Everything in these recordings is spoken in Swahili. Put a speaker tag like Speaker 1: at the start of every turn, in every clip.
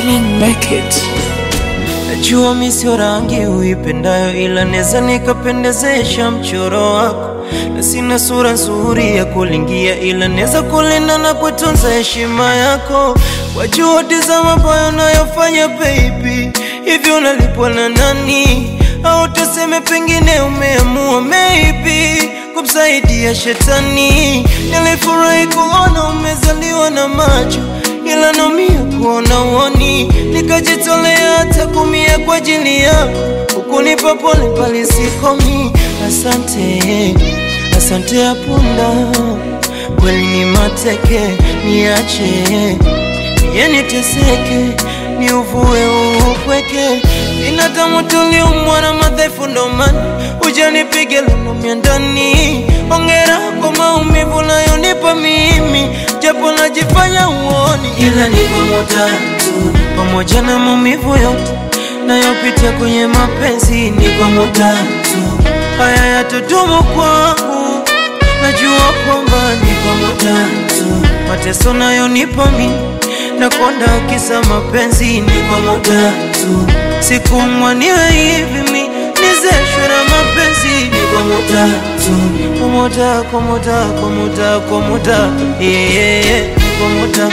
Speaker 1: Make it.
Speaker 2: Najua mimi sio rangi uipendayo, ila neza nikapendezesha mchoro wako, na sina sura nzuri ya kulingia, ila neza kulinda na kutunza heshima yako. Kwa juhudi za mabaya unayofanya baby, hivyo unalipwa na nani? Au tuseme pengine umeamua maybe kumsaidia shetani. Nilifurahi kuona umezaliwa na macho, ila naumia kuona uoni. Nikajitolea hata kumia kwa ajili yako, ukunipa pole pale sikomi. Asante, asante ya punda, kweli ni mateke. Niache, niye teseke, ni uvue upweke. Binadamu tuliumbwa na madhaifu, ndo maana hujanipige lunumia ndani. Hongera kwa maumivu unayonipa mimi, japo najifanya uoni, ila ni pamoja pamoja na maumivu yote nayopitia kwenye mapenzi. Ni pamoja haya yatadumu kwangu, najua kwamba ni pamoja mateso nayonipa mimi na konda kisa mapenzi. Ni pamoja sikumwa niwe hivi mi nizeshwe na mapenzi. Ni pamoja pamoja pamoja pamoja yeah, pamoja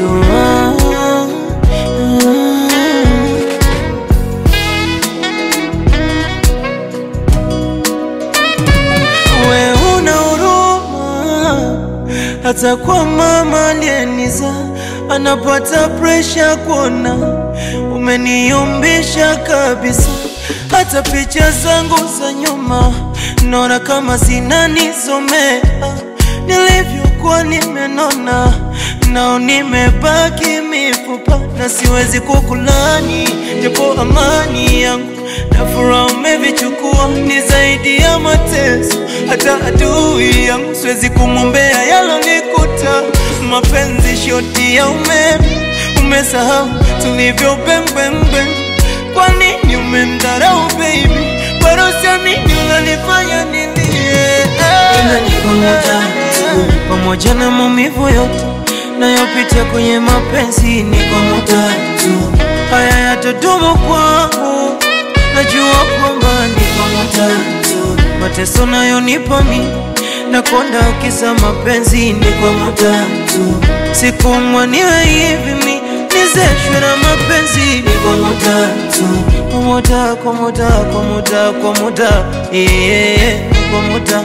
Speaker 2: we una huruma hata kwa mama aliyeniza, anapata pressure kuona umeniumbisha kabisa. Hata picha zangu za nyuma naona kama zinanisomea, nilivyokuwa nimenona nao nimebaki mifupa. Na siwezi kukulani, japo amani yangu na furaha umevichukua. Ni zaidi ya mateso, hata adui yangu siwezi kumwombea yalonikuta. Mapenzi shoti ya umeme, umesahau tulivyo bembembe. Kwa nini umemdharau baby? Bado siamini unanifanya nilie. Ila ni pamoja na maumivu yote nayopitia kwenye mapenzi. Ni pamoja haya yatadumu kwangu, najua kwamba ni pamoja mateso nayonipa mimi na konda kisa mapenzi. Ni pamoja sikumwa niwe hivi mi nizeshwe na mapenzi. Ni pamoja pamoja pamoja pamoja yeah, pamoja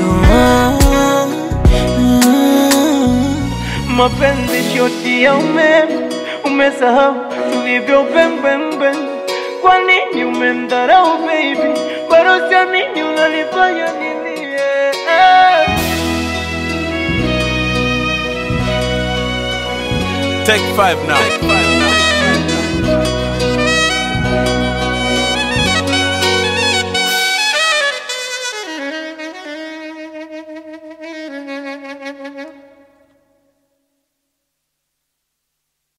Speaker 2: mapenzi shoti ya umeme, umesahau tulivyo bembembe. Kwa nini umemdharau baby? Bado siamini unanifanya nilie.
Speaker 3: Take 5 now.